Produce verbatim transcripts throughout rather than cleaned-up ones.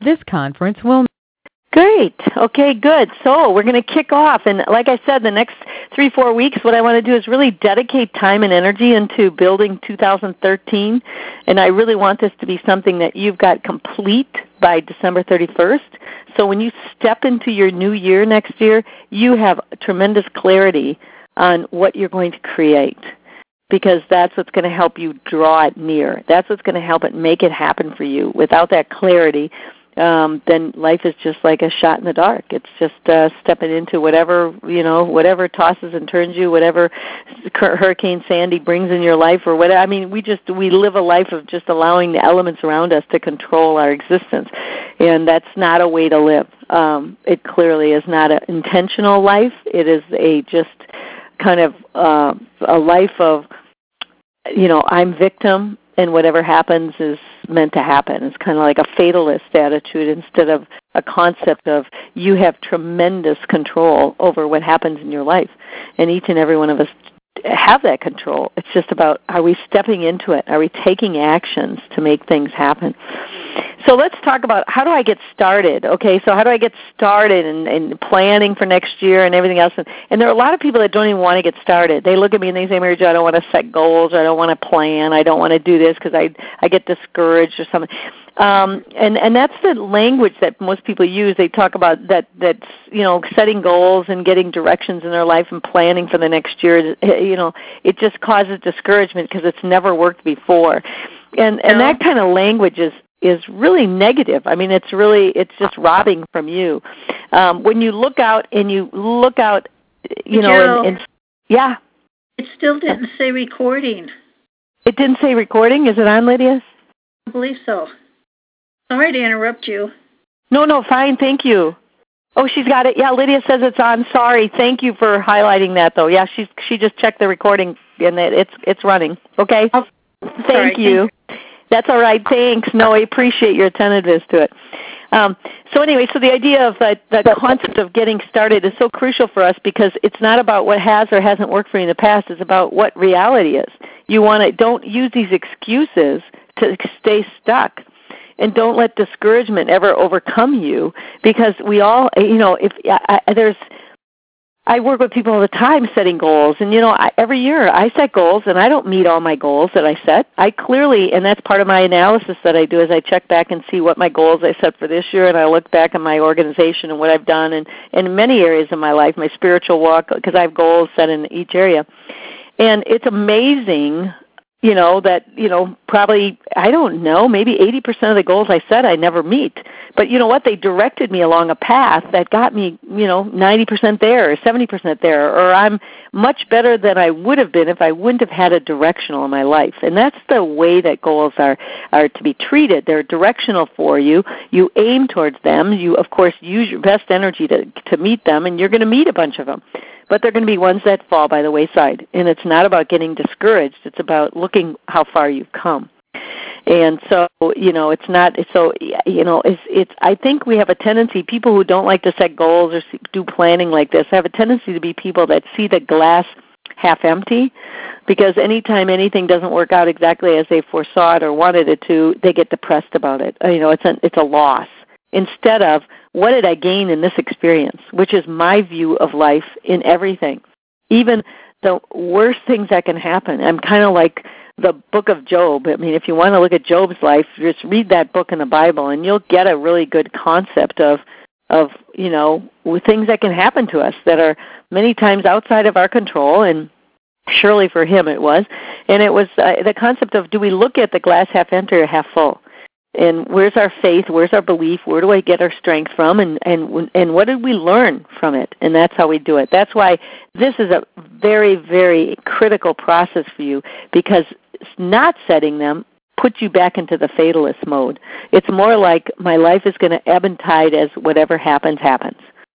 This conference will... Great. Okay, good. So we're going to kick off. And like I said, the next three, four weeks, what I want to do is really dedicate time and energy into building two thousand thirteen. And I really want this to be something that you've got complete by December thirty-first. So when you step into your new year next year, you have tremendous clarity on what you're going to create, because that's what's going to help you draw it near. That's what's going to help it make it happen for you. Without that clarity, um, then life is just like a shot in the dark. It's just uh, stepping into whatever, you know, whatever tosses and turns you, whatever Hurricane Sandy brings in your life or whatever. I mean, we just, we live a life of just allowing the elements around us to control our existence, and that's not a way to live. Um, it clearly is not an intentional life. It is a just kind of uh, a life of, you know, I'm victim, and whatever happens is meant to happen. It's kind of like a fatalist attitude instead of a concept of you have tremendous control over what happens in your life. And each and every one of us have that control. It's just about, are we stepping into it? Are we taking actions to make things happen? So let's talk about, how do I get started? Okay, so how do I get started in, in planning for next year and everything else? And, and there are a lot of people that don't even want to get started. They look at me and they say, Mary Jo, I don't want to set goals. I don't want to plan. I don't want to do this because I, I get discouraged or something. Um, and, and that's the language that most people use. They talk about that, that's, you know, setting goals and getting directions in their life and planning for the next year. You know, it just causes discouragement because it's never worked before. And, and that kind of language is, is really negative. I mean, it's really, it's just robbing from you. Um, when you look out and you look out, you know, Joe, and, and yeah. It still didn't say recording. It didn't say recording? Is it on, Lydia? I believe so. Sorry to interrupt you. No, no, fine, thank you. Oh, she's got it. Yeah, Lydia says it's on. Sorry. Thank you for highlighting that, though. Yeah, she's she just checked the recording, and it, it's it's running. Okay? Oh, thank sorry, you. Thank That's all right. Thanks. No, I appreciate your attentiveness to it. Um, so anyway, so the idea of uh, the concept of getting started is so crucial for us because it's not about what has or hasn't worked for you in the past. It's about what reality is. You want to don't use these excuses to stay stuck. And don't let discouragement ever overcome you, because we all, you know, if I, I, there's, I work with people all the time setting goals, and you know, I, every year I set goals, and I don't meet all my goals that I set. I clearly, and that's part of my analysis that I do, is I check back and see what my goals I set for this year, and I look back at my organization and what I've done, and, and in many areas of my life, my spiritual walk, because I have goals set in each area, and it's amazing. You know, that, you know, probably, I don't know, maybe eighty percent of the goals I set I never meet. But you know what? They directed me along a path that got me, you know, ninety percent there or seventy percent there, or I'm much better than I would have been if I wouldn't have had a directional in my life. And that's the way that goals are, are to be treated. They're directional for you. You aim towards them. You, of course, use your best energy to, to meet them, and you're going to meet a bunch of them. But they're going to be ones that fall by the wayside. And it's not about getting discouraged. It's about looking how far you've come. And so, you know, it's not, so, you know, it's, it's, I think we have a tendency, people who don't like to set goals or do planning like this have a tendency to be people that see the glass half empty, because anytime anything doesn't work out exactly as they foresaw it or wanted it to, they get depressed about it. You know, it's a, it's a loss. Instead of, what did I gain in this experience, which is my view of life in everything, even the worst things that can happen. I'm kind of like the book of Job. I mean, if you want to look at Job's life, just read that book in the Bible, and you'll get a really good concept of, of you know, things that can happen to us that are many times outside of our control, and surely for him it was. And it was uh, the concept of, do we look at the glass half empty or half full? And where's our faith? Where's our belief? Where do I get our strength from? And, and, and what did we learn from it? And that's how we do it. That's why this is a very, very critical process for you, because not setting them puts you back into the fatalist mode. It's more like, my life is going to ebb and tide as whatever happens, happens.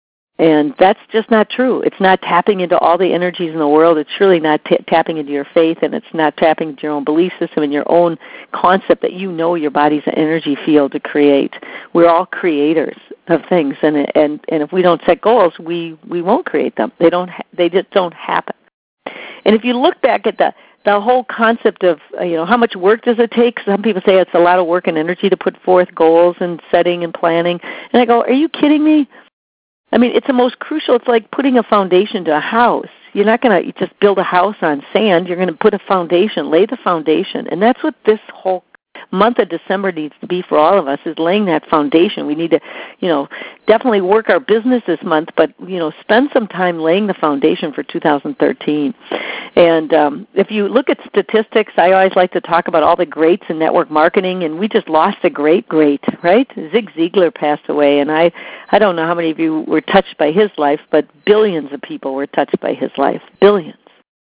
And that's just not true. It's not tapping into all the energies in the world. It's surely not t- tapping into your faith, and it's not tapping into your own belief system and your own concept that you know your body's an energy field to create. We're all creators of things, and and and if we don't set goals, we, we won't create them. They don't. Ha- they just don't happen. And if you look back at the the whole concept of, uh, you know, how much work does it take? Some people say it's a lot of work and energy to put forth goals and setting and planning. And I go, are you kidding me? I mean, it's the most crucial. It's like putting a foundation to a house. You're not going to just build a house on sand. You're going to put a foundation, lay the foundation. And that's what this whole month of December needs to be for all of us, is laying that foundation. We need to, you know, definitely work our business this month, but, you know, spend some time laying the foundation for two thousand thirteen. And um, if you look at statistics, I always like to talk about all the greats in network marketing, and we just lost a great great, right? Zig Ziglar passed away, and I, I don't know how many of you were touched by his life, but billions of people were touched by his life, billions.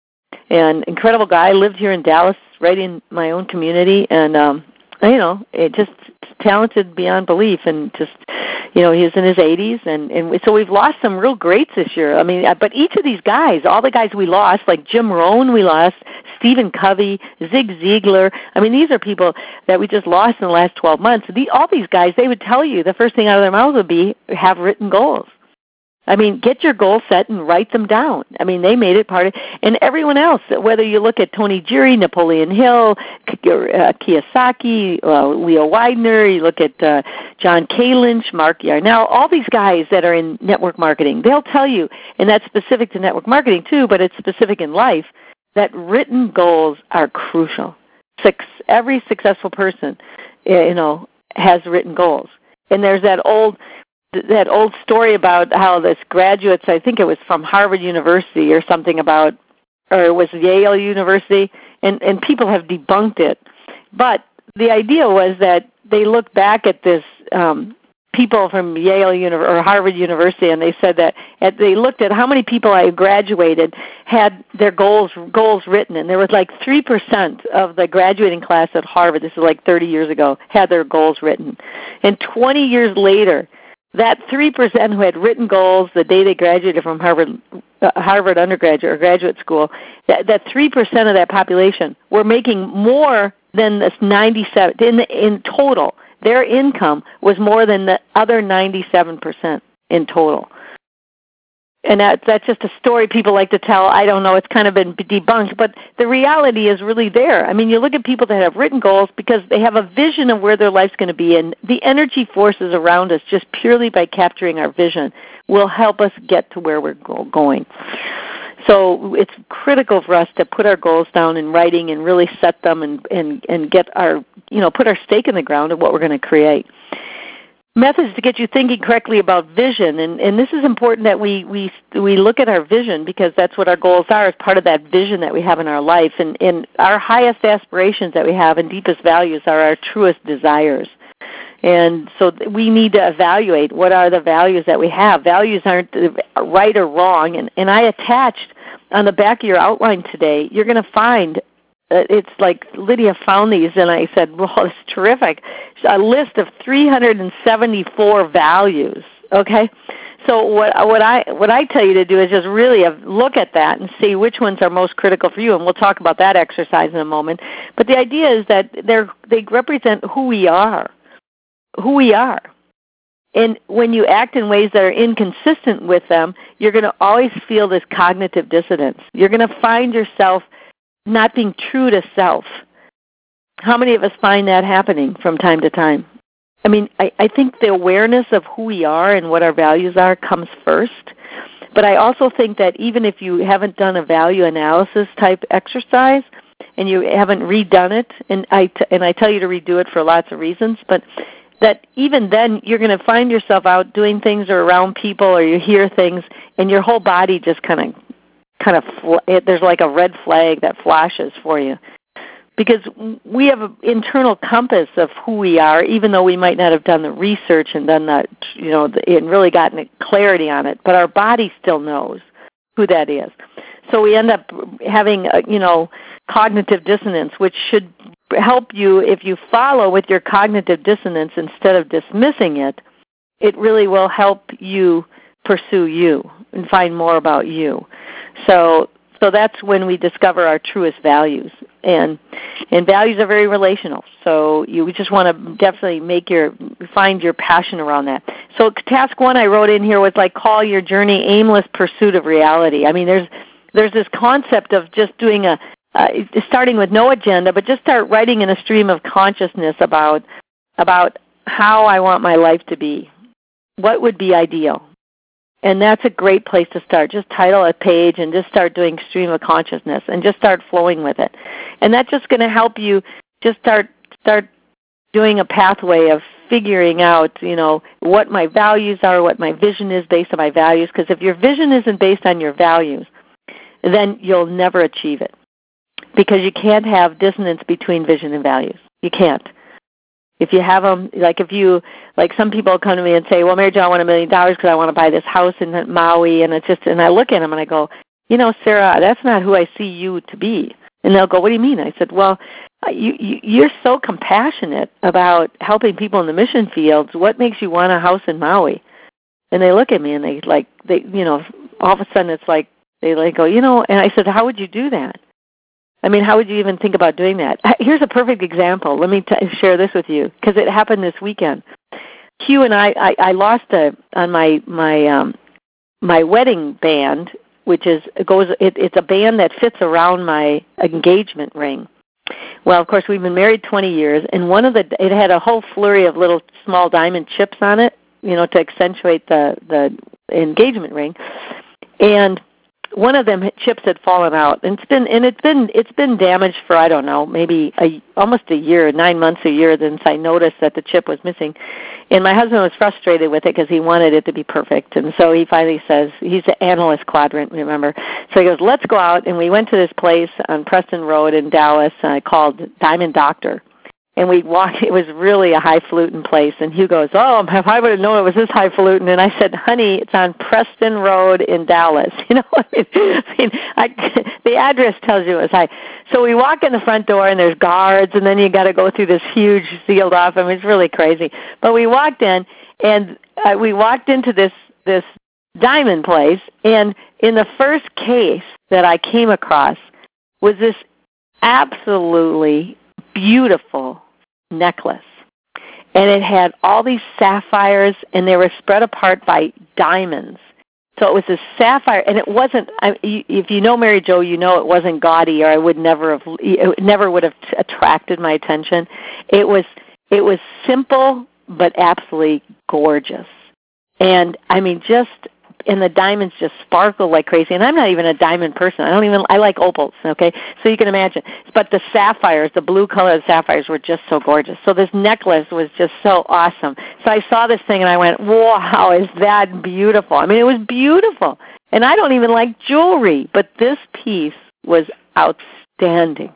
And incredible guy, lived here in Dallas, right in my own community, and um, you know, it just talented beyond belief, and just, you know, he's in his eighties, and and so we've lost some real greats this year. I mean, but each of these guys, all the guys we lost, like Jim Rohn, we lost, Stephen Covey, Zig Ziglar. I mean, these are people that we just lost in the last twelve months. The, all these guys, they would tell you the first thing out of their mouths would be, have written goals. I mean, get your goals set and write them down. I mean, they made it part of, and everyone else, whether you look at Tony Jury, Napoleon Hill, uh, Kiyosaki, uh, Leo Widener, you look at uh, John K. Lynch, Mark Yarnell, all these guys that are in network marketing, they'll tell you, and that's specific to network marketing too, but it's specific in life, that written goals are crucial. Six, every successful person, you know, has written goals. And there's that old... that old story about how this graduates, I think it was from Harvard University or something about, or it was Yale University, and, and people have debunked it. But the idea was that they looked back at this um, people from Yale Uni- or Harvard University, and they said that at, they looked at how many people I graduated had their goals goals written, and there was like three percent of the graduating class at Harvard, this is like thirty years ago, had their goals written. And twenty years later, that three percent who had written goals the day they graduated from Harvard uh, Harvard undergraduate or graduate school, that, that three percent of that population were making more than this ninety-seven, in, the, in total. Their income was more than the other ninety-seven percent in total. And that, that's just a story people like to tell. I don't know, it's kind of been debunked, but the reality is really there. I mean, you look at people that have written goals because they have a vision of where their life's going to be, and the energy forces around us, just purely by capturing our vision, will help us get to where we're going. So it's critical for us to put our goals down in writing and really set them and, and, and get our, you know, put our stake in the ground of what we're going to create. Methods to get you thinking correctly about vision, and, and this is important that we, we we look at our vision, because that's what our goals are, as part of that vision that we have in our life. And, and our highest aspirations that we have and deepest values are our truest desires. And so we need to evaluate what are the values that we have. Values aren't right or wrong. And, and I attached on the back of your outline today, you're going to find, it's like Lydia found these, and I said, well, it's terrific, a list of three hundred seventy-four values, okay? So what, what, I, what I tell you to do is just really look at that and see which ones are most critical for you, and we'll talk about that exercise in a moment. But the idea is that they're, they represent who we are, who we are. And when you act in ways that are inconsistent with them, you're going to always feel this cognitive dissonance. You're going to find yourself not being true to self. How many of us find that happening from time to time? I mean, I, I think the awareness of who we are and what our values are comes first. But I also think that even if you haven't done a value analysis type exercise and you haven't redone it, and I, t- and I tell you to redo it for lots of reasons, but that even then you're going to find yourself out doing things or around people, or you hear things, and your whole body just kind of kind of, fl- it, there's like a red flag that flashes for you. Because we have an internal compass of who we are, even though we might not have done the research and done that, you know, and really gotten clarity on it. But our body still knows who that is. So we end up having, a, you know, cognitive dissonance, which should help you if you follow with your cognitive dissonance instead of dismissing it. It really will help you pursue you and find more about you. So so that's when we discover our truest values. And and values are very relational. So you just want to definitely make your find your passion around that. So task one I wrote in here was like, call your journey aimless pursuit of reality. I mean, there's there's this concept of just doing a uh, starting with no agenda, but just start writing in a stream of consciousness about about how I want my life to be. What would be ideal? And that's a great place to start. Just title a page and just start doing stream of consciousness and just start flowing with it. And that's just going to help you just start start doing a pathway of figuring out, you know, what my values are, what my vision is based on my values. Because if your vision isn't based on your values, then you'll never achieve it. Because you can't have dissonance between vision and values. You can't. If you have them, like if you, like some people come to me and say, well, Mary Jo, I want a million dollars because I want to buy this house in Maui, and it's just, and I look at them and I go, you know, Sarah, that's not who I see you to be. And they'll go, what do you mean? I said, well, you, you, you're so compassionate about helping people in the mission fields. What makes you want a house in Maui? And they look at me and they like, they, you know, all of a sudden it's like, they like go, you know, and I said, how would you do that? I mean, how would you even think about doing that? Here's a perfect example. Let me t- share this with you because it happened this weekend. Hugh and I, I, I lost a on my my um, my wedding band, which is it goes. It, it's a band that fits around my engagement ring. Well, of course, we've been married twenty years, and one of the it had a whole flurry of little small diamond chips on it, you know, to accentuate the the engagement ring, and one of them chips had fallen out, and it's been and it's been it's been damaged for I don't know maybe a, almost a year, nine months, a year since I noticed that the chip was missing, and my husband was frustrated with it because he wanted it to be perfect, and so he finally says he's an analyst quadrant, remember? So he goes, let's go out, and we went to this place on Preston Road in Dallas uh, called Diamond Doctor. And we walked, it was really a highfalutin place. And Hugh goes, oh, if I would have known it was this highfalutin. And I said, honey, it's on Preston Road in Dallas. You know, I mean, I mean I, the address tells you it's high. So we walk in the front door, and there's guards, and then you got to go through this huge sealed off. I mean, it's really crazy. But we walked in, and uh, we walked into this this diamond place, and in the first case that I came across was this absolutely beautiful necklace, and it had all these sapphires, and they were spread apart by diamonds. So it was a sapphire, and it wasn't. I, if you know Mary Jo, you know it wasn't gaudy, or I would never have. It never would have attracted my attention. It was. It was simple, but absolutely gorgeous, and I mean, just. And the diamonds just sparkle like crazy. And I'm not even a diamond person. I don't even, I like opals, okay? So you can imagine. But the sapphires, the blue colored sapphires were just so gorgeous. So this necklace was just so awesome. So I saw this thing and I went, wow, is that beautiful? I mean, it was beautiful. And I don't even like jewelry, but this piece was outstanding.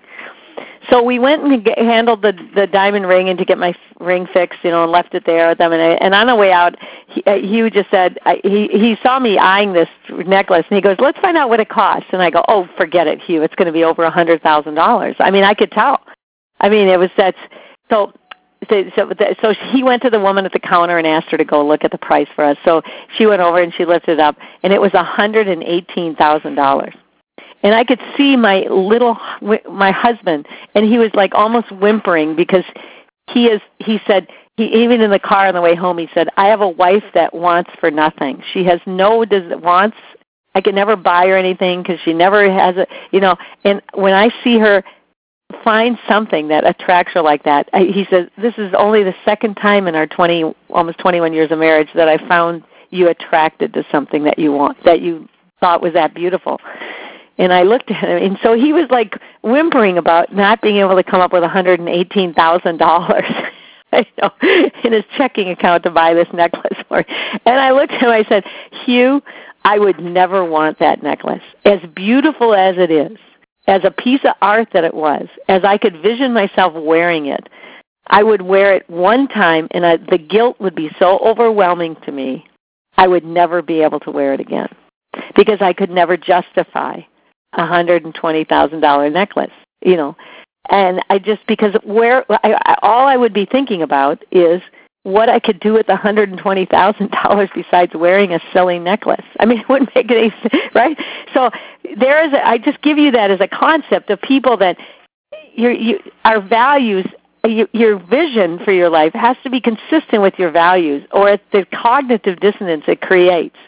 So we went and get, handled the the diamond ring and to get my f- ring fixed, you know, and left it there with them. And, I, and on the way out, he, uh, he just said, I, he he saw me eyeing this necklace, and he goes, let's find out what it costs. And I go, oh, forget it, Hugh. It's going to be over one hundred thousand dollars. I mean, I could tell. I mean, it was that's so. So, so, so he went to the woman at the counter and asked her to go look at the price for us. So she went over and she lifted it up, and it was one hundred eighteen thousand dollars. And I could see my little, my husband, and he was like almost whimpering because he is, he said, he, even in the car on the way home, he said, I have a wife that wants for nothing. She has no, does wants, I could never buy her anything because she never has a, you know, and when I see her find something that attracts her like that, I, he says, this is only the second time in our twenty, almost twenty-one years of marriage that I found you attracted to something that you want, that you thought was that beautiful. And I looked at him, and so he was like whimpering about not being able to come up with one hundred eighteen thousand dollars you know, in his checking account to buy this necklace for me. And I looked at him, I said, Hugh, I would never want that necklace. As beautiful as it is, as a piece of art that it was, as I could vision myself wearing it, I would wear it one time, and I, the guilt would be so overwhelming to me, I would never be able to wear it again because I could never justify a one hundred twenty thousand dollars necklace, you know. And I just, because where, I, I, all I would be thinking about is what I could do with one hundred twenty thousand dollars besides wearing a silly necklace. I mean, it wouldn't make any sense, right? So there is, a, I just give you that as a concept of people that your, you, our values, your, your vision for your life has to be consistent with your values, or it's the cognitive dissonance it creates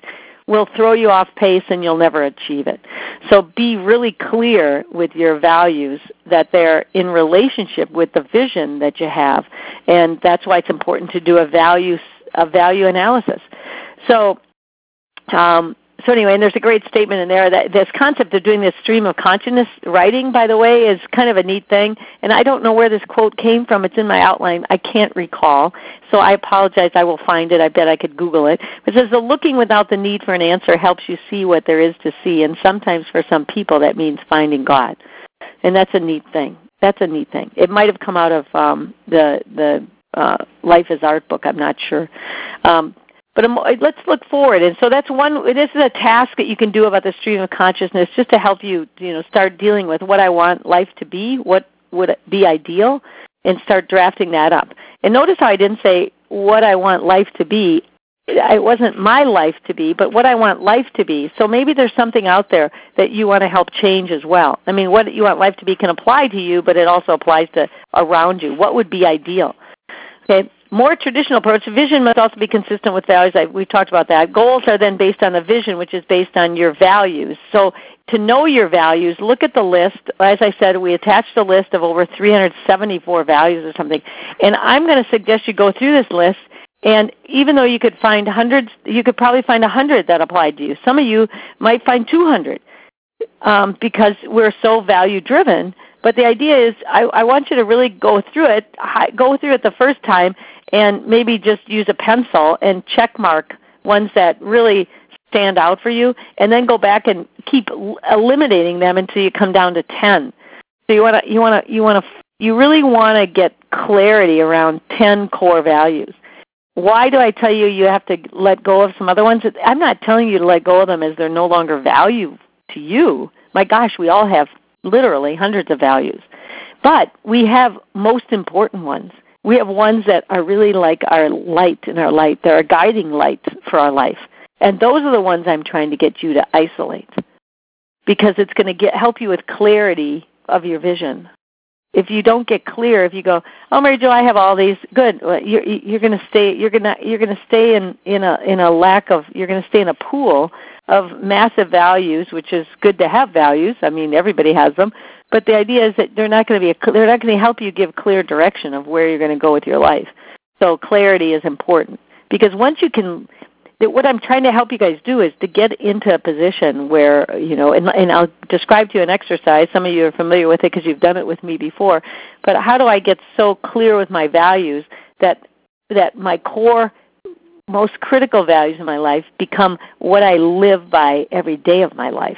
will throw you off pace and you'll never achieve it. So be really clear with your values that they're in relationship with the vision that you have, and that's why it's important to do a value a value analysis. So, um, so anyway, and there's a great statement in there that this concept of doing this stream of consciousness writing, by the way, is kind of a neat thing. And I don't know where this quote came from. It's in my outline. I can't recall. So I apologize. I will find it. I bet I could Google it. It says, the looking without the need for an answer helps you see what there is to see. And sometimes for some people that means finding God. And that's a neat thing. That's a neat thing. It might have come out of um, the, the uh, Life is Art book. I'm not sure. Um, But let's look forward, and so that's one. This is a task that you can do about the stream of consciousness, just to help you, you know, start dealing with what I want life to be, what would be ideal, and start drafting that up. And notice how I didn't say what I want life to be. It wasn't my life to be, but what I want life to be. So maybe there's something out there that you want to help change as well. I mean, what you want life to be can apply to you, but it also applies to around you. What would be ideal? Okay. More traditional approach, vision must also be consistent with values. I, we've talked about that. Goals are then based on the vision, which is based on your values. So to know your values, look at the list. As I said, we attached a list of over three hundred seventy-four values or something. And I'm going to suggest you go through this list, and even though you could find hundreds, you could probably find one hundred that applied to you. Some of you might find two hundred um, because we're so value-driven. But the idea is I, I want you to really go through it, go through it the first time, and maybe just use a pencil and check mark ones that really stand out for you, and then go back and keep eliminating them until you come down to ten. So you want to, you want to, you want to, you really want to get clarity around ten core values. Why do I tell you you have to let go of some other ones? I'm not telling you to let go of them as they're no longer value to you. My gosh, we all have literally hundreds of values. But we have most important ones. We have ones that are really like our light in our light. They're a guiding light for our life. And those are the ones I'm trying to get you to isolate, because it's going to get help you with clarity of your vision. If you don't get clear, if you go, "Oh, Mary Jo, I have all these," good. You're you're going to stay. You're going to you're going to stay in in a in a lack of. You're going to stay in a pool of massive values, which is good to have values. I mean, everybody has them. But the idea is that they're not going to be a, they're not going to help you give clear direction of where you're going to go with your life. So clarity is important, because once you can, what I'm trying to help you guys do is to get into a position where, you know, and, and I'll describe to you an exercise. Some of you are familiar with it because you've done it with me before. But how do I get so clear with my values that that my core, most critical values in my life become what I live by every day of my life?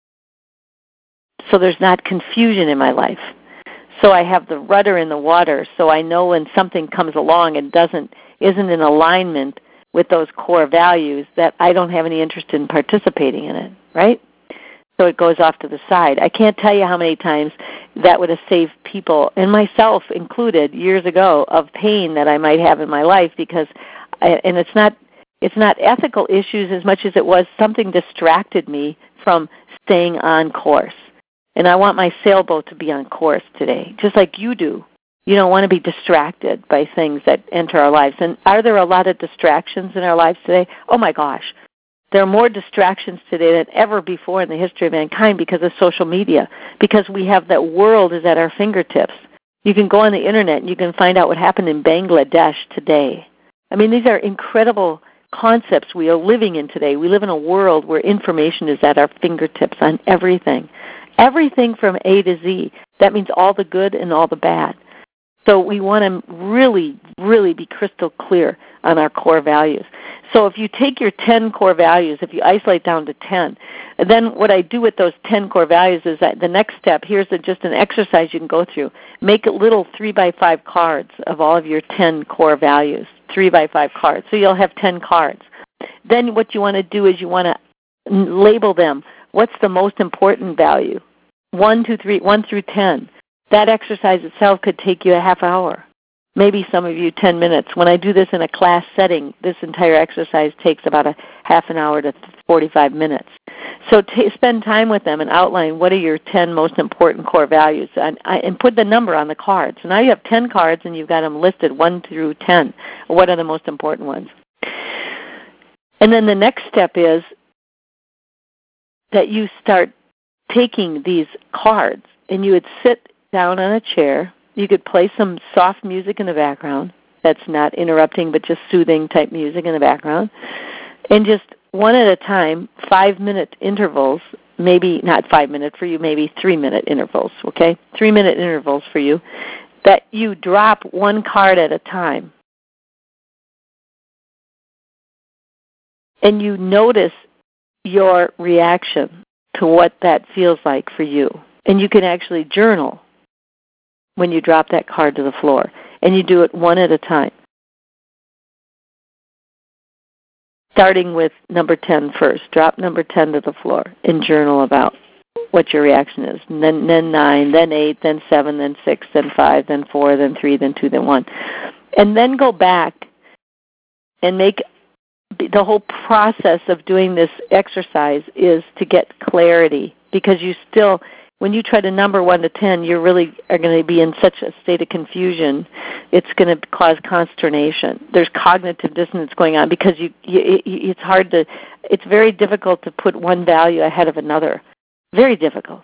So there's not confusion in my life. So I have the rudder in the water, so I know when something comes along and doesn't isn't in alignment with those core values, that I don't have any interest in participating in it, right? So it goes off to the side. I can't tell you how many times that would have saved people, and myself included, years ago, of pain that I might have in my life, because, I, and it's not it's not ethical issues as much as it was something distracted me from staying on course. And I want my sailboat to be on course today, just like you do. You don't want to be distracted by things that enter our lives. And are there a lot of distractions in our lives today? Oh, my gosh. There are more distractions today than ever before in the history of mankind because of social media, because we have that world is at our fingertips. You can go on the Internet and you can find out what happened in Bangladesh today. I mean, these are incredible concepts we are living in today. We live in a world where information is at our fingertips on everything. Everything from A to Z. That means all the good and all the bad. So we want to really, really be crystal clear on our core values. So if you take your ten core values, if you isolate down to ten, then what I do with those ten core values is that the next step, here's a, just an exercise you can go through. Make little three by five cards of all of your ten core values, three by five cards. So you'll have ten cards. Then what you want to do is you want to label them. What's the most important value? One, two, three, one through ten. That exercise itself could take you a half hour. Maybe some of you ten minutes. When I do this in a class setting, this entire exercise takes about a half an hour to forty-five minutes. So t- spend time with them and outline what are your ten most important core values, and, and put the number on the card. So now you have ten cards and you've got them listed one through ten. What are the most important ones? And then the next step is that you start taking these cards, and you would sit down on a chair. You could play some soft music in the background that's not interrupting but just soothing type music in the background, and just one at a time, five-minute intervals, maybe not five-minute for you, maybe three-minute intervals, okay? Three-minute intervals for you, that you drop one card at a time. And you notice your reaction to what that feels like for you. And you can actually journal when you drop that card to the floor. And you do it one at a time. Starting with number ten first. Drop number ten to the floor and journal about what your reaction is. And then, then nine, then eight, then seven, then six, then five, then four, then three, then two, then one. And then go back and make the whole process of doing this exercise is to get clarity, because you still, when you try to number one to ten, you really are going to be in such a state of confusion. It's going to cause consternation. There's cognitive dissonance going on because you, you it, it's hard to, it's very difficult to put one value ahead of another. Very difficult.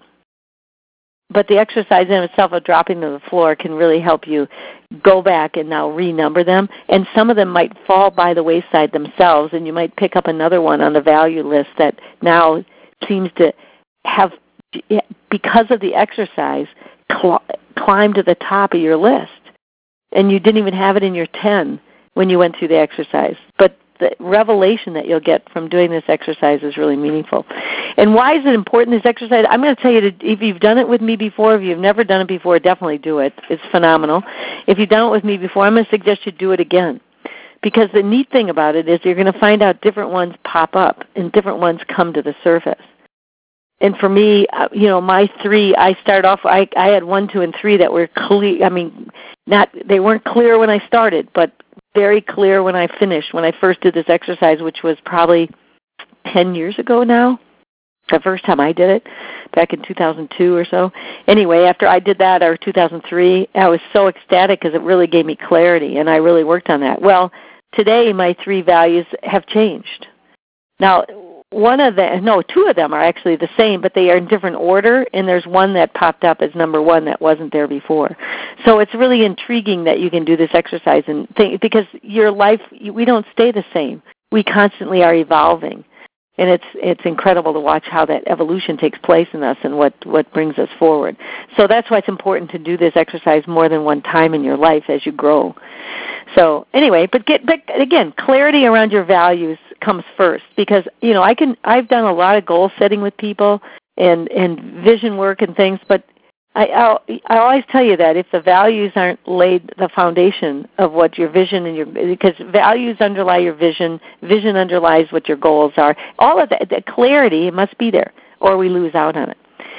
But the exercise in itself of dropping to the floor can really help you go back and now renumber them. And some of them might fall by the wayside themselves, and you might pick up another one on the value list that now seems to have, because of the exercise, cl- climb to the top of your list. And you didn't even have it in your ten when you went through the exercise. But the revelation that you'll get from doing this exercise is really meaningful. And why is it important, this exercise? I'm going to tell you, that if you've done it with me before, if you've never done it before, definitely do it. It's phenomenal. If you've done it with me before, I'm going to suggest you do it again. Because the neat thing about it is you're going to find out different ones pop up and different ones come to the surface. And for me, you know, my three, I start off, I, I had one, two, and three that were clear. I mean, not they weren't clear when I started, but very clear when I finished, when I first did this exercise, which was probably ten years ago now, the first time I did it, back in two thousand two or so. Anyway, after I did that, or two thousand three, I was so ecstatic because it really gave me clarity, and I really worked on that. Well, today my three values have changed. Now, one of them, no, two of them are actually the same, but they are in different order, and there's one that popped up as number one that wasn't there before. So it's really intriguing that you can do this exercise, and think, because your life, we don't stay the same. We constantly are evolving, and it's it's incredible to watch how that evolution takes place in us and what, what brings us forward. So that's why it's important to do this exercise more than one time in your life as you grow. So anyway, but get but again, clarity around your values comes first, because you know I can I've done a lot of goal setting with people and and vision work and things, but I I'll, I always tell you that if the values aren't laid the foundation of what your vision and your, because values underlie your vision, vision underlies what your goals are. All of that, the clarity must be there, or we lose out on it.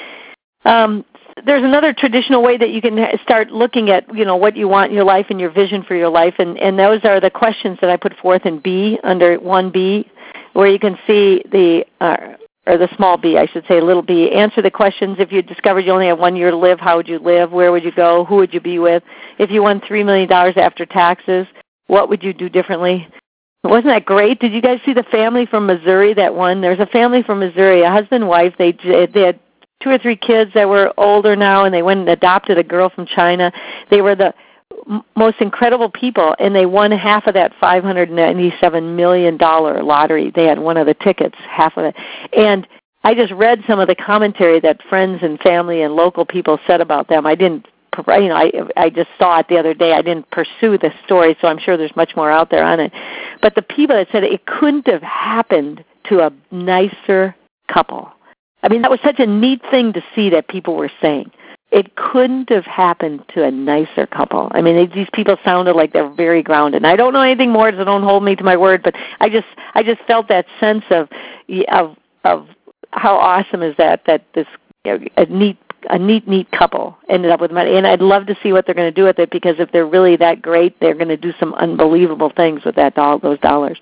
Um, There's another traditional way that you can start looking at, you know, what you want in your life and your vision for your life, and, and those are the questions that I put forth in B, under one B, where you can see the, uh, or the small b, I should say, little b. Answer the questions. If you discovered you only have one year to live, how would you live? Where would you go? Who would you be with? If you won three million dollars after taxes, what would you do differently? Wasn't that great? Did you guys see the family from Missouri that won? There's a family from Missouri, a husband and wife. They, they had two or three kids that were older now, and they went and adopted a girl from China. They were the m- most incredible people, and they won half of that five hundred ninety-seven million dollars lottery. They had one of the tickets, half of it. And I just read some of the commentary that friends and family and local people said about them. I didn't, you know, I, I just saw it the other day. I didn't pursue the story, so I'm sure there's much more out there on it. But the people that said it couldn't have happened to a nicer couple. I mean, that was such a neat thing to see that people were saying. It couldn't have happened to a nicer couple. I mean, they, these people sounded like they're very grounded. And I don't know anything more, so don't hold me to my word, but I just I just felt that sense of of of how awesome is that, that this, you know, a neat a neat, neat couple ended up with money. And I'd love to see what they're going to do with it, because if they're really that great, they're going to do some unbelievable things with that doll, those dollars.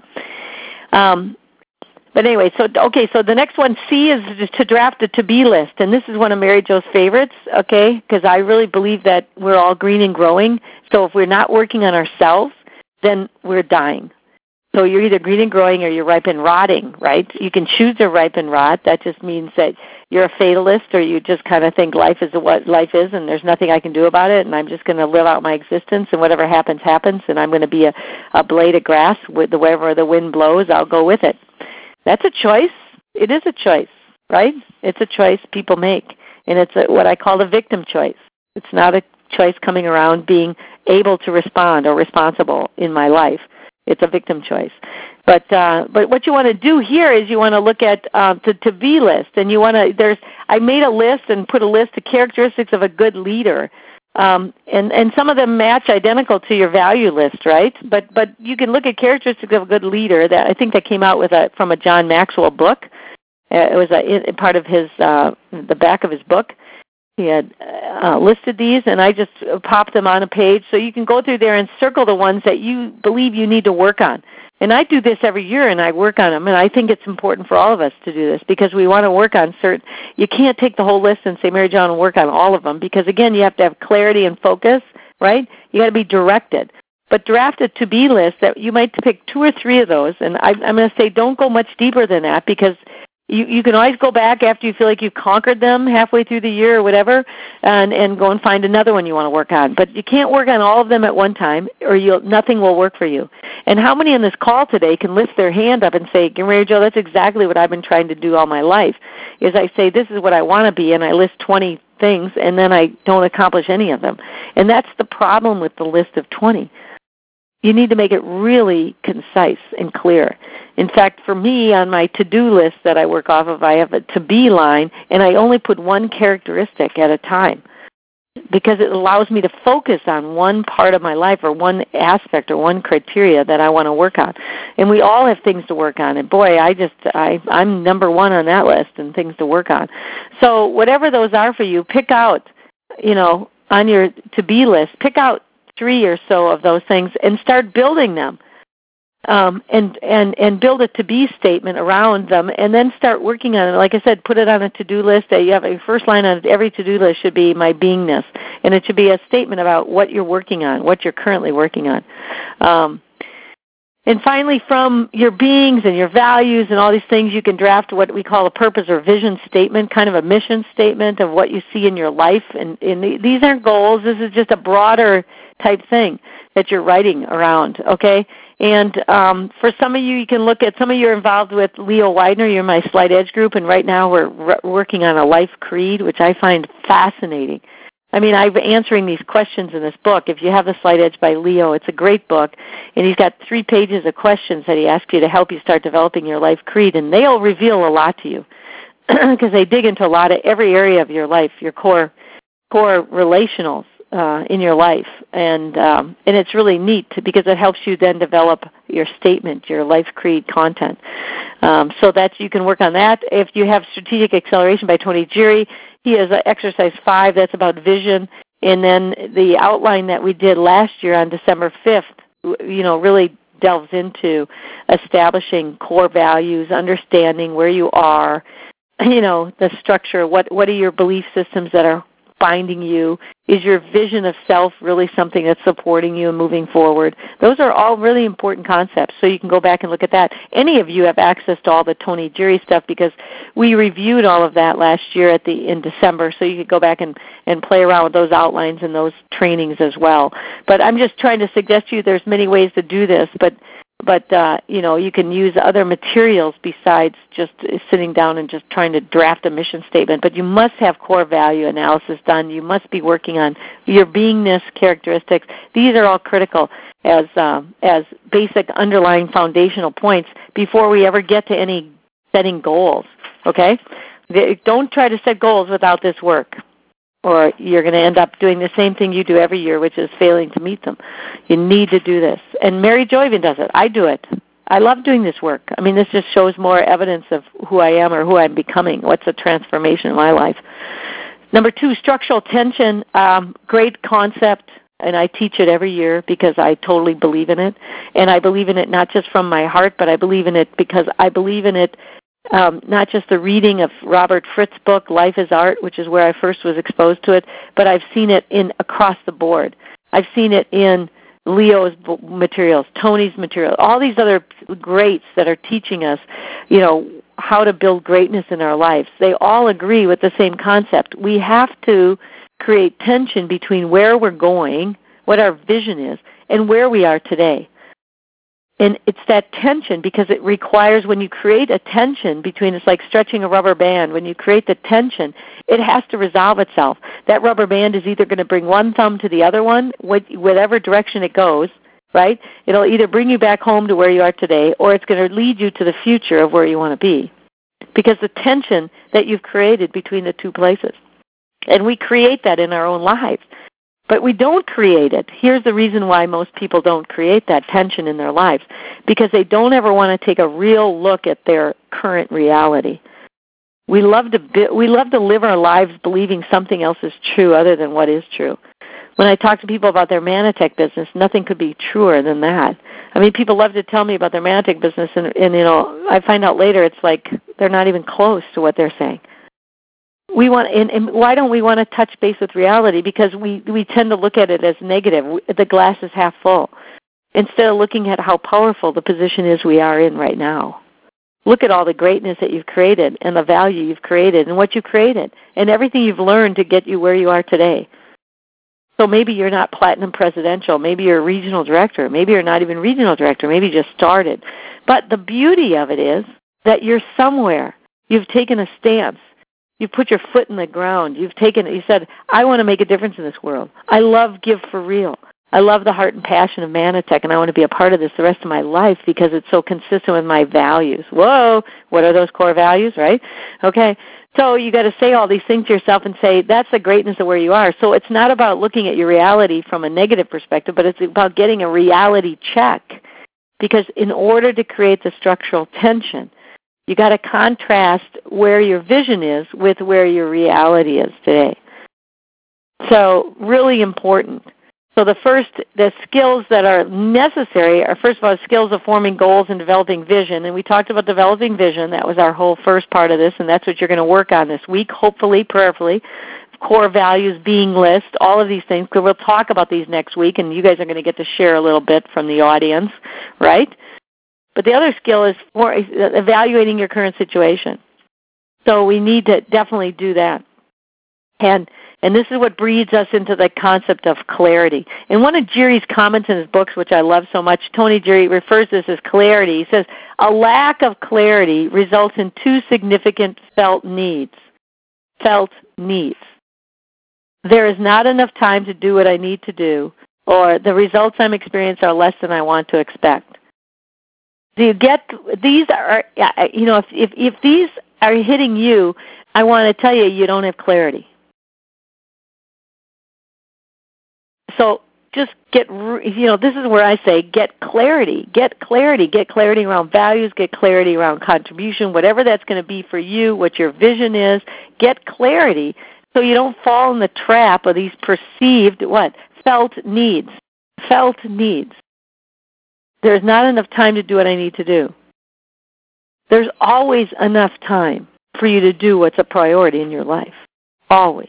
Um But anyway, so okay, so the next one, C, is to draft a to-be list. And this is one of Mary Jo's favorites, okay, because I really believe that we're all green and growing. So if we're not working on ourselves, then we're dying. So you're either green and growing or you're ripe and rotting, right? You can choose to ripe and rot. That just means that you're a fatalist, or you just kind of think life is what life is and there's nothing I can do about it, and I'm just going to live out my existence, and whatever happens, happens, and I'm going to be a, a blade of grass. With the wherever the wind blows, I'll go with it. That's a choice. It is a choice, right? It's a choice people make, and it's a, what I call the victim choice. It's not a choice coming around being able to respond or responsible in my life. It's a victim choice. But uh, but what you want to do here is you want to look at uh, the to-be list, and you want to, there's, I made a list and put a list of characteristics of a good leader, um, and, and some of them match identical to your value list, right? But but you can look at characteristics of a good leader. That I think that came out with a, from a John Maxwell book. Uh, it was a, a part of his, uh, the back of his book. He had uh, listed these, and I just popped them on a page. So you can go through there and circle the ones that you believe you need to work on. And I do this every year, and I work on them. And I think it's important for all of us to do this because we want to work on certain. You can't take the whole list and say, Mary Jo, and work on all of them, because, again, you have to have clarity and focus, right? You got to be directed. But draft a to-be list that you might pick two or three of those. And I, I'm going to say don't go much deeper than that, because You, you can always go back after you feel like you've conquered them halfway through the year or whatever, and, and go and find another one you want to work on. But you can't work on all of them at one time, or you'll, nothing will work for you. And how many on this call today can lift their hand up and say, Mary Jo, that's exactly what I've been trying to do all my life, is I say this is what I want to be, and I list twenty things, and then I don't accomplish any of them. And that's the problem with the list of twenty. You need to make it really concise and clear. In fact, for me, on my to-do list that I work off of, I have a to-be line, and I only put one characteristic at a time because it allows me to focus on one part of my life or one aspect or one criteria that I want to work on. And we all have things to work on. And boy, I just, I, I'm number one on that list and things to work on. So whatever those are for you, pick out, you know, on your to-be list, pick out three or so of those things and start building them, um, and, and, and build a to-be statement around them, and then start working on it. Like I said, put it on a to-do list. That you have a first line on every to-do list should be my beingness, and it should be a statement about what you're working on, what you're currently working on. Um, and finally, from your beings and your values and all these things, you can draft what we call a purpose or vision statement, kind of a mission statement of what you see in your life. And, and these aren't goals. This is just a broader type thing that you're writing around, okay? And um, for some of you, you can look at, some of you are involved with Leo Widener. You're in my Slight Edge group, and right now we're re- working on a life creed, which I find fascinating. I mean, I'm answering these questions in this book. If you have The Slight Edge by Leo, it's a great book, and he's got three pages of questions that he asks you to help you start developing your life creed, and they'll reveal a lot to you because they dig into a lot of every area of your life, your core core relationals. Uh, in your life, and um, and it's really neat because it helps you then develop your statement, your life creed content. Um, so that you can work on that. If you have Strategic Acceleration by Tony Giri, he has uh, exercise five. That's about vision, and then the outline that we did last year on December fifth, you know, really delves into establishing core values, understanding where you are, you know, the structure. What what are your belief systems that are binding you? Is your vision of self really something that's supporting you and moving forward? Those are all really important concepts, so you can go back and look at that. Any of you have access to all the Tony Giri stuff because we reviewed all of that last year at the in December, so you could go back and, and play around with those outlines and those trainings as well. But I'm just trying to suggest to you there's many ways to do this, but But, uh, you know, you can use other materials besides just sitting down and just trying to draft a mission statement. But you must have core value analysis done. You must be working on your beingness characteristics. These are all critical as uh, as basic underlying foundational points before we ever get to any setting goals, okay? Don't try to set goals without this work, or you're going to end up doing the same thing you do every year, which is failing to meet them. You need to do this. And Mary Jo even does it. I do it. I love doing this work. I mean, this just shows more evidence of who I am or who I'm becoming. What's a transformation in my life? Number two, structural tension. Um, great concept, and I teach it every year because I totally believe in it. And I believe in it not just from my heart, but I believe in it because I believe in it Um, not just the reading of Robert Fritz's book, Life is Art, which is where I first was exposed to it, but I've seen it in across the board. I've seen it in Leo's materials, Tony's materials, all these other greats that are teaching us, you know, how to build greatness in our lives. They all agree with the same concept. We have to create tension between where we're going, what our vision is, and where we are today. And it's that tension because it requires, when you create a tension between, it's like stretching a rubber band. When you create the tension, it has to resolve itself. That rubber band is either going to bring one thumb to the other one, whatever direction it goes, right? It'll either bring you back home to where you are today, or it's going to lead you to the future of where you want to be. Because the tension that you've created between the two places. And we create that in our own lives. But we don't create it. Here's the reason why most people don't create that tension in their lives. Because they don't ever want to take a real look at their current reality. We love to be, we love to live our lives believing something else is true other than what is true. When I talk to people about their Manitech business, nothing could be truer than that. I mean, people love to tell me about their Manitech business, and, and you know, I find out later it's like they're not even close to what they're saying. We want, and, and why don't we want to touch base with reality? Because we, we tend to look at it as negative. The glass is half full, instead of looking at how powerful the position is we are in right now. Look at all the greatness that you've created and the value you've created and what you created and everything you've learned to get you where you are today. So maybe you're not platinum presidential. Maybe you're a regional director. Maybe you're not even regional director. Maybe you just started. But the beauty of it is that you're somewhere. You've taken a stance. You've put your foot in the ground. You've taken, you said, I want to make a difference in this world. I love Give for Real. I love the heart and passion of Manitech, and I want to be a part of this the rest of my life because it's so consistent with my values. Whoa, what are those core values, right? Okay, so you got to say all these things to yourself and say, that's the greatness of where you are. So it's not about looking at your reality from a negative perspective, but it's about getting a reality check. Because in order to create the structural tension, you got to contrast where your vision is with where your reality is today. So really important. So the first, the skills that are necessary are, first of all, skills of forming goals and developing vision. And we talked about developing vision. That was our whole first part of this, and that's what you're going to work on this week, hopefully, prayerfully. Core values, being list, all of these things, because we'll talk about these next week, and you guys are going to get to share a little bit from the audience, right? But the other skill is for evaluating your current situation. So we need to definitely do that. And And this is what breeds us into the concept of clarity. And one of Jerry's comments in his books, which I love so much, Tony Jerry refers to this as clarity. He says, a lack of clarity results in two significant felt needs. Felt needs. There is not enough time to do what I need to do, or the results I'm experiencing are less than I want to expect. Do you get, these are, you know, if, if, if these are hitting you, I want to tell you, you don't have clarity. So just get, you know, this is where I say get clarity, get clarity, get clarity around values, get clarity around contribution, whatever that's going to be for you, what your vision is, get clarity so you don't fall in the trap of these perceived, what, felt needs, felt needs. There's not enough time to do what I need to do. There's always enough time for you to do what's a priority in your life, always.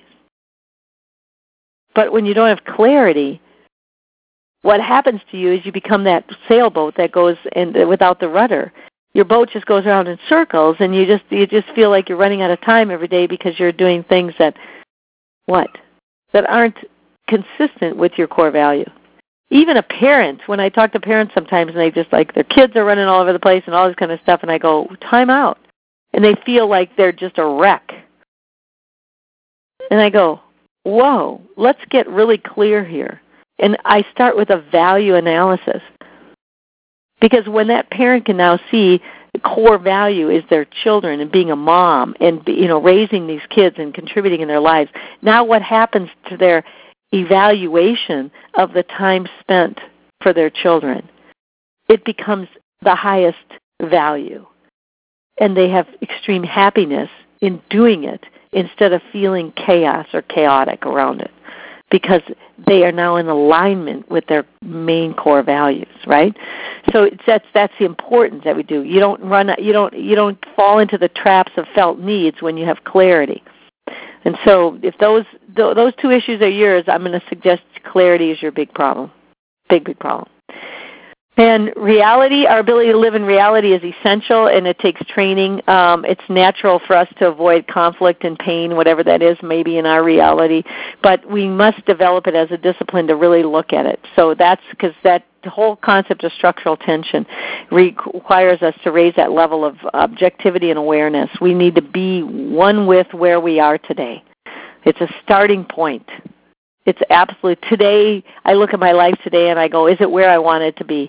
But when you don't have clarity, what happens to you is you become that sailboat that goes in without the rudder. Your boat just goes around in circles, and you just you just feel like you're running out of time every day because you're doing things that, what, that aren't consistent with your core value. Even a parent, when I talk to parents sometimes, and they just like, their kids are running all over the place and all this kind of stuff, and I go, time out. And they feel like they're just a wreck. And I go, whoa, let's get really clear here. And I start with a value analysis. Because when that parent can now see the core value is their children and being a mom and, you know, raising these kids and contributing in their lives, now what happens to their evaluation of the time spent for their children? It becomes the highest value. And they have extreme happiness in doing it, instead of feeling chaos or chaotic around it, because they are now in alignment with their main core values, right? So it's, that's that's the importance that we do. You don't run, you don't you don't fall into the traps of felt needs when you have clarity. And so if those those two issues are yours, I'm going to suggest clarity is your big problem. Big, big problem. And reality, our ability to live in reality is essential, and it takes training. Um, it's natural for us to avoid conflict and pain, whatever that is, maybe in our reality. But we must develop it as a discipline to really look at it. So that's because that whole concept of structural tension requires us to raise that level of objectivity and awareness. We need to be one with where we are today. It's a starting point. It's absolute. Today, I look at my life today and I go, is it where I want it to be?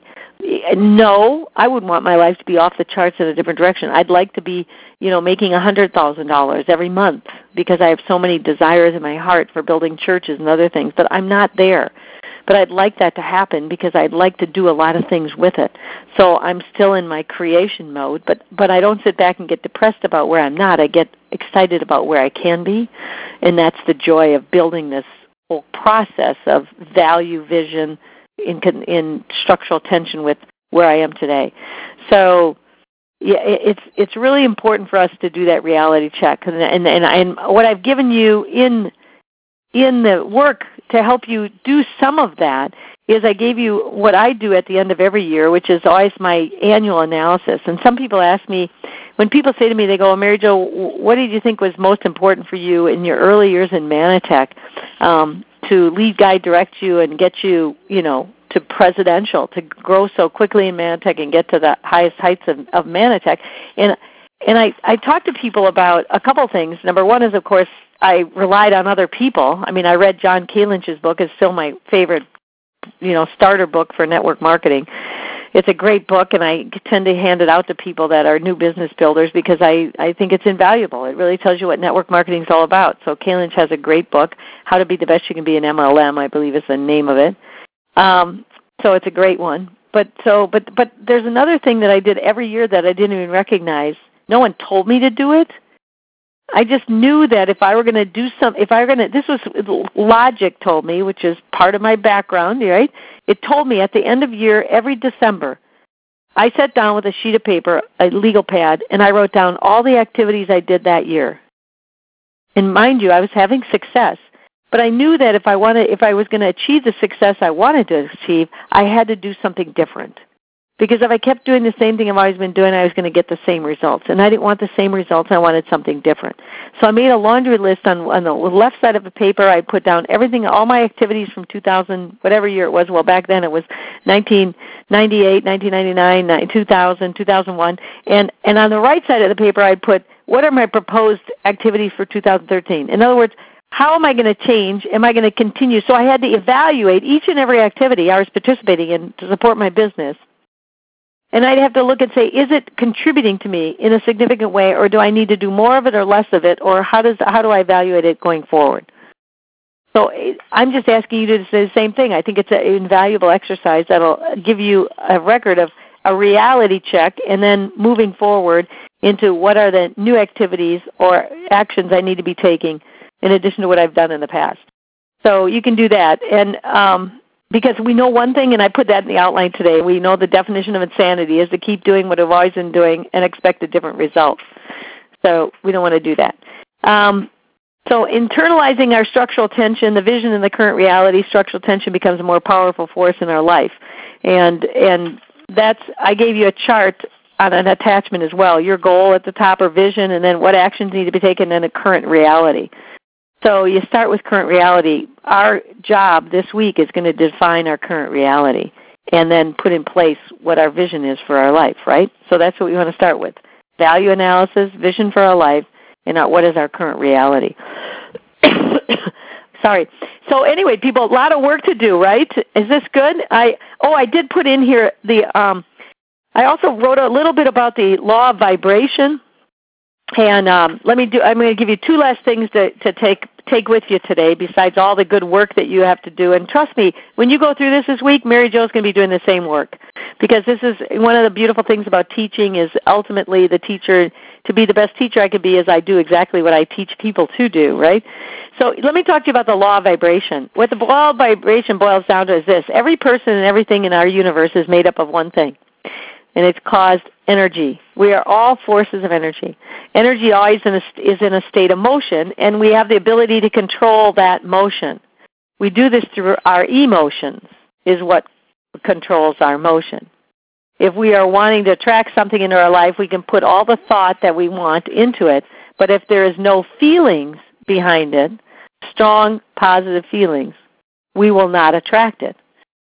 No, I would want my life to be off the charts in a different direction. I'd like to be, you know, making one hundred thousand dollars every month because I have so many desires in my heart for building churches and other things, but I'm not there. But I'd like that to happen because I'd like to do a lot of things with it. So I'm still in my creation mode, but, but I don't sit back and get depressed about where I'm not. I get excited about where I can be, and that's the joy of building this whole process of value, vision, in in structural tension with where I am today. So, yeah, it's it's really important for us to do that reality check. And and and, and what I've given you in in the work to help you do some of that is I gave you what I do at the end of every year, which is always my annual analysis. And some people ask me, when people say to me, they go, oh, Mary Jo, what did you think was most important for you in your early years in Manatech um, to lead, guide, direct you and get you, you know, to presidential, to grow so quickly in Manatech and get to the highest heights of, of Manatech? And and I, I talk to people about a couple things. Number one is, of course, I relied on other people. I mean, I read John Kalinch's book. It's still my favorite, you know, starter book for network marketing. It's a great book, and I tend to hand it out to people that are new business builders because I, I think it's invaluable. It really tells you what network marketing is all about. So Kalinch has a great book, How to Be the Best You Can Be in M L M, I believe is the name of it. Um, so it's a great one. But so, but but there's another thing that I did every year that I didn't even recognize. No one told me to do it. I just knew that if I were going to do some, if I were going to, this was logic told me, which is part of my background, right? It told me at the end of year, every December, I sat down with a sheet of paper, a legal pad, and I wrote down all the activities I did that year. And mind you, I was having success, but I knew that if I wanted, if I was going to achieve the success I wanted to achieve, I had to do something different. Because if I kept doing the same thing I've always been doing, I was going to get the same results. And I didn't want the same results. I wanted something different. So I made a laundry list on, on the left side of the paper. I put down everything, all my activities from two thousand, whatever year it was. Well, back then it was nineteen ninety-eight, nineteen ninety-nine, two thousand, two thousand one. And, and on the right side of the paper, I put, what are my proposed activities for two thousand thirteen? In other words, how am I going to change? Am I going to continue? So I had to evaluate each and every activity I was participating in to support my business. And I'd have to look and say, is it contributing to me in a significant way, or do I need to do more of it or less of it, or how does how do I evaluate it going forward? So I'm just asking you to say the same thing. I think it's an invaluable exercise that will give you a record of a reality check and then moving forward into what are the new activities or actions I need to be taking in addition to what I've done in the past. So you can do that. And um, because we know one thing, and I put that in the outline today, we know the definition of insanity is to keep doing what we've always been doing and expect a different result. So we don't want to do that. Um, so internalizing our structural tension, the vision and the current reality, structural tension becomes a more powerful force in our life. And and that's, I gave you a chart on an attachment as well. Your goal at the top or vision, and then what actions need to be taken in a current reality. So you start with current reality. Our job this week is going to define our current reality and then put in place what our vision is for our life, right? So that's what we want to start with. Value analysis, vision for our life, and what is our current reality. Sorry. So anyway, people, a lot of work to do, right? Is this good? I Oh, I did put in here the, um, I also wrote a little bit about the law of vibration. And um, let me do. I'm going to give you two last things to, to take take with you today, besides all the good work that you have to do. And trust me, when you go through this this week, Mary Jo's going to be doing the same work, because this is one of the beautiful things about teaching. Is ultimately the teacher, to be the best teacher I could be, is I do exactly what I teach people to do. Right. So let me talk to you about the law of vibration. What the law of vibration boils down to is this: every person and everything in our universe is made up of one thing, and it's caused energy. We are all forces of energy. Energy always in a, is in a state of motion, and we have the ability to control that motion. We do this through our emotions, is what controls our motion. If we are wanting to attract something into our life, we can put all the thought that we want into it, but if there is no feelings behind it, strong, positive feelings, we will not attract it.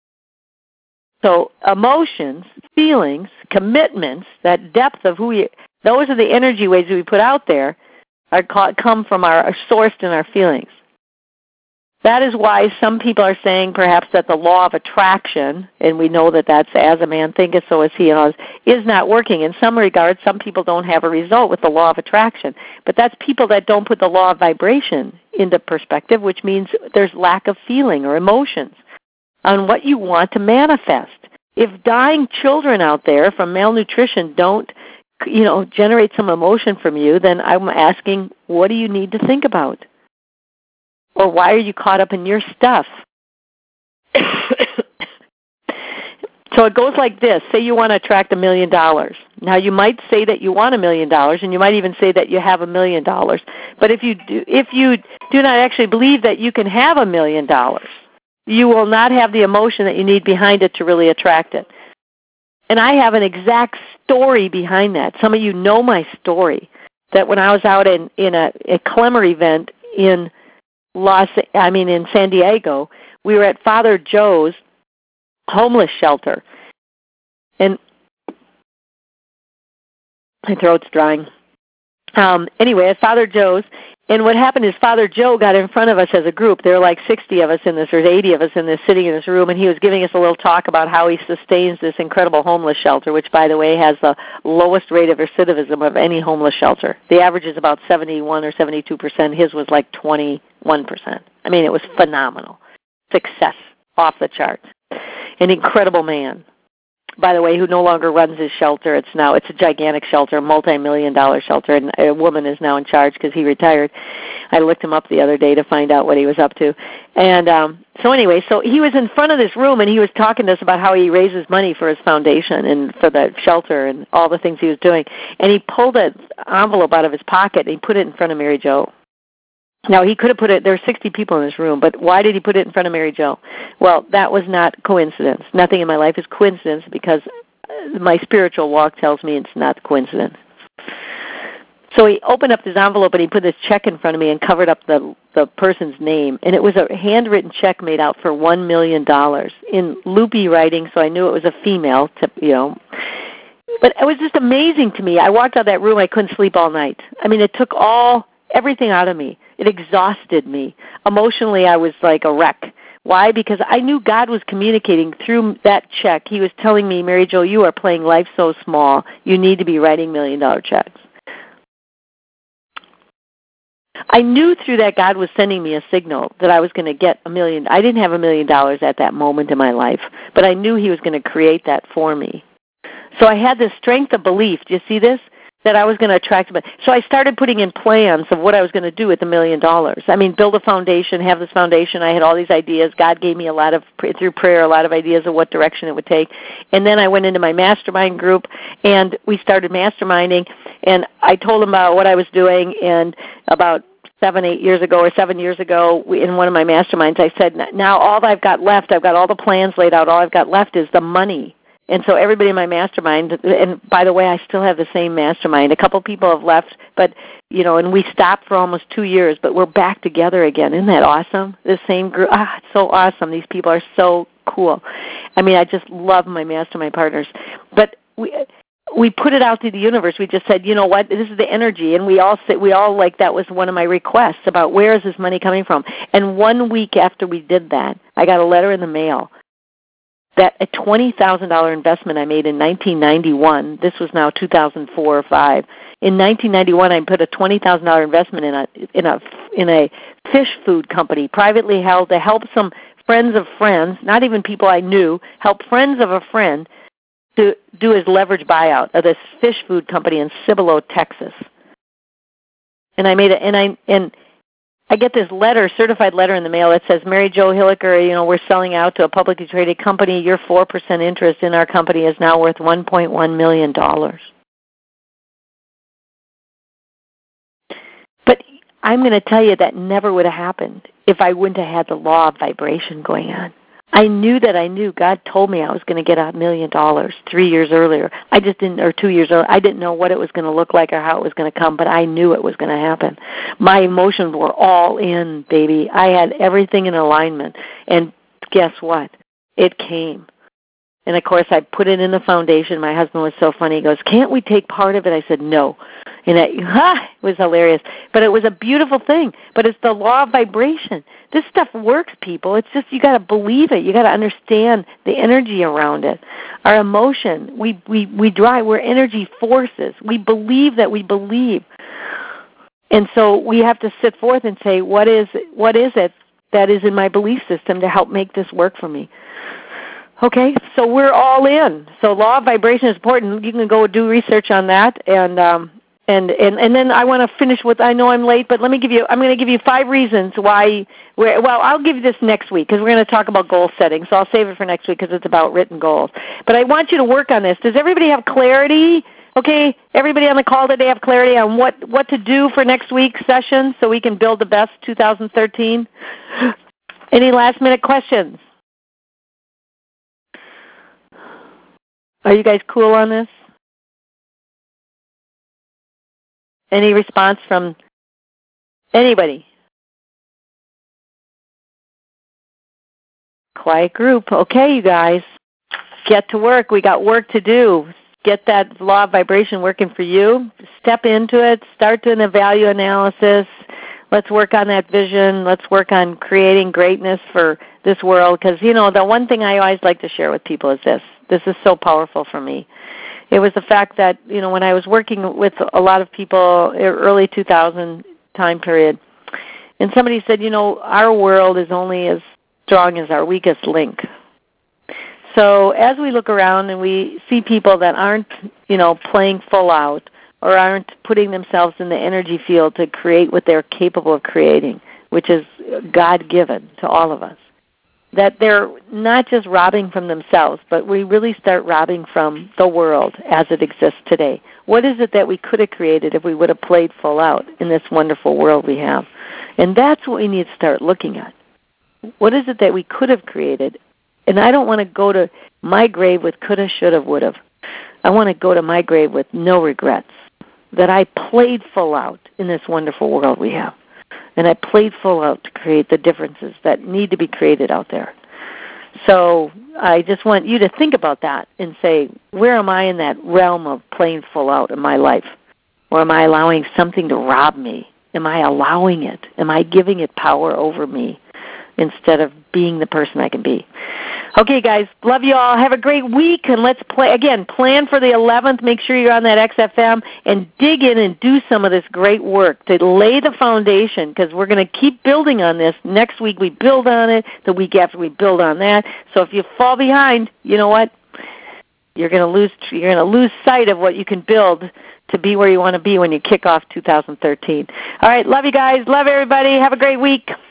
So emotions, feelings, commitments, that depth of who we, those are the energy waves we put out there, are called, come from our, are sourced in our feelings. That is why some people are saying perhaps that the law of attraction, and we know that that's as a man thinketh, so is he, and all, is not working. In some regards, some people don't have a result with the law of attraction. But that's people that don't put the law of vibration into perspective, which means there's lack of feeling or emotions on what you want to manifest. If dying children out there from malnutrition don't, you know, generate some emotion from you, then I'm asking, what do you need to think about? Or why are you caught up in your stuff? So it goes like this. Say you want to attract a million dollars. Now you might say that you want a million dollars, and you might even say that you have a million dollars. But if you do, if you do not actually believe that you can have a million dollars, you will not have the emotion that you need behind it to really attract it. And I have an exact story behind that. Some of you know my story. That when I was out in in a, a Clemmer event in Los, I mean in San Diego, we were at Father Joe's homeless shelter, and my throat's drying. Um, anyway, at Father Joe's, and what happened is Father Joe got in front of us as a group. There were like sixty of us in this, or eighty of us in this, sitting in this room, and he was giving us a little talk about how he sustains this incredible homeless shelter, which, by the way, has the lowest rate of recidivism of any homeless shelter. The average is about seventy-one or seventy-two percent. His was like twenty-one percent. I mean, it was phenomenal. Success off the charts. An incredible man, by the way, who no longer runs his shelter. It's now, it's a gigantic shelter, a multi-million dollar shelter, and a woman is now in charge because he retired. I looked him up the other day to find out what he was up to. And um, so anyway, so he was in front of this room, and he was talking to us about how he raises money for his foundation and for the shelter and all the things he was doing. And he pulled an envelope out of his pocket, and he put it in front of Mary Jo. Now, he could have put it, there were sixty people in this room, but why did he put it in front of Mary Jo? Well, that was not coincidence. Nothing in my life is coincidence, because my spiritual walk tells me it's not coincidence. So he opened up this envelope, and he put this check in front of me and covered up the the person's name. And it was a handwritten check made out for one million dollars in loopy writing, so I knew it was a female, to, you know. But it was just amazing to me. I walked out of that room, I couldn't sleep all night. I mean, it took all, everything out of me. It exhausted me. Emotionally, I was like a wreck. Why? Because I knew God was communicating through that check. He was telling me, Mary Jo, you are playing life so small. You need to be writing million-dollar checks. I knew through that God was sending me a signal that I was going to get a million. I didn't have a million dollars at that moment in my life, but I knew he was going to create that for me. So I had this strength of belief. Do you see this? That I was going to attract. So I started putting in plans of what I was going to do with the million dollars. I mean, build a foundation, have this foundation. I had all these ideas. God gave me a lot of, through prayer, a lot of ideas of what direction it would take. And then I went into my mastermind group, and we started masterminding, and I told them about what I was doing, and about seven, eight years ago or seven years ago we, in one of my masterminds, I said, now all I've got left, I've got all the plans laid out, all I've got left is the money. And so everybody in my mastermind, and by the way, I still have the same mastermind. A couple people have left, but, you know, and we stopped for almost two years, but we're back together again. Isn't that awesome? The same group. Ah, it's so awesome. These people are so cool. I mean, I just love my mastermind partners. But we we put it out to the universe. We just said, you know what, this is the energy. And we all said, we all, like, that was one of my requests about where is this money coming from. And one week after we did that, I got a letter in the mail that a twenty thousand dollars investment I made in nineteen ninety-one, this was now two thousand four or five. In nineteen ninety-one, I put a twenty thousand dollars investment in a in a in a fish food company, privately held, to help some friends of friends, not even people I knew, help friends of a friend to do his leverage buyout of this fish food company in Cibolo, Texas. And I made it, and I and. I get this letter, certified letter in the mail that says, Mary Jo Hilliker, you know, we're selling out to a publicly traded company. Your four percent interest in our company is now worth one point one million dollars. But I'm going to tell you that never would have happened if I wouldn't have had the law of vibration going on. I knew that I knew. God told me I was going to get a million dollars three years earlier. I just didn't, or two years earlier. I didn't know what it was going to look like or how it was going to come, but I knew it was going to happen. My emotions were all in, baby. I had everything in alignment. And guess what? It came. And, of course, I put it in the foundation. My husband was so funny. He goes, can't we take part of it? I said, no. And it, ha, it was hilarious. But it was a beautiful thing. But it's the law of vibration. This stuff works, people. It's just you got to believe it. You got to understand the energy around it. Our emotion, we, we, we drive, we're energy forces. We believe that we believe. And so we have to sit forth and say, what is what is it that is in my belief system to help make this work for me? Okay, so we're all in. So law of vibration is important. You can go do research on that, and um, and, and and then I want to finish with. I know I'm late, but let me give you. I'm going to give you five reasons why. We're, well, I'll give you this next week because we're going to talk about goal setting. So I'll save it for next week because it's about written goals. But I want you to work on this. Does everybody have clarity? Okay, everybody on the call today have clarity on what what to do for next week's session so we can build the best two thousand thirteen. Any last minute questions? Are you guys cool on this? Any response from anybody? Quiet group. Okay, you guys, get to work. We got work to do. Get that law of vibration working for you. Step into it. Start doing a value analysis. Let's work on that vision. Let's work on creating greatness for this world. Because, you know, the one thing I always like to share with people is this. This is so powerful for me. It was the fact that, you know, when I was working with a lot of people, early two thousand time period, and somebody said, you know, our world is only as strong as our weakest link. So as we look around and we see people that aren't, you know, playing full out or aren't putting themselves in the energy field to create what they're capable of creating, which is God-given to all of us, that they're not just robbing from themselves, but we really start robbing from the world as it exists today. What is it that we could have created if we would have played full out in this wonderful world we have? And that's what we need to start looking at. What is it that we could have created? And I don't want to go to my grave with coulda, shoulda, woulda. I want to go to my grave with no regrets, that I played full out in this wonderful world we have. And I played full out to create the differences that need to be created out there. So I just want you to think about that and say, where am I in that realm of playing full out in my life? Or am I allowing something to rob me? Am I allowing it? Am I giving it power over me instead of being the person I can be? Okay, guys, love you all. Have a great week, and let's play. Again, plan for the eleventh. Make sure you're on that X F M, and dig in and do some of this great work to lay the foundation, because we're going to keep building on this. Next week we build on it. The week after we build on that. So if you fall behind, you know what? You're going to lose. You're going to lose sight of what you can build to be where you want to be when you kick off two thousand thirteen. All right, love you guys. Love everybody. Have a great week.